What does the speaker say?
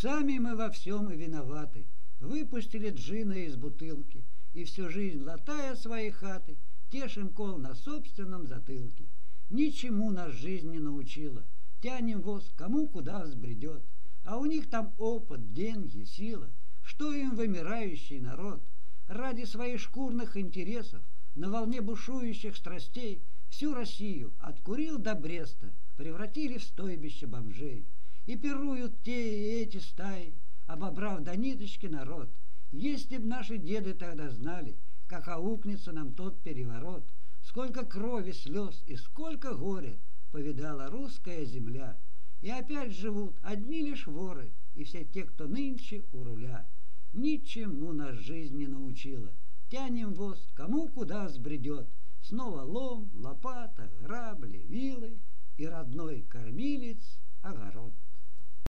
Сами мы во всем и виноваты. Выпустили джина из бутылки, и всю жизнь, латая свои хаты, тешим кол на собственном затылке. Ничему нас жизнь не научила. Тянем воз, кому куда взбредет. А у них там опыт, деньги, сила. Что им вымирающий народ? Ради своих шкурных интересов, на волне бушующих страстей, всю Россию от Курил до Бреста превратили в стойбище бомжей. И пируют те и эти стаи, обобрав до ниточки народ. Если б наши деды тогда знали, как аукнется нам тот переворот, сколько крови, слез и сколько горя повидала русская земля. И опять живут одни лишь воры и все те, кто нынче у руля. Ничему нас жизнь не научила. Тянем воз, кому куда взбредет. Снова лом, лопата, грабли, вилы и родной кормилец огород.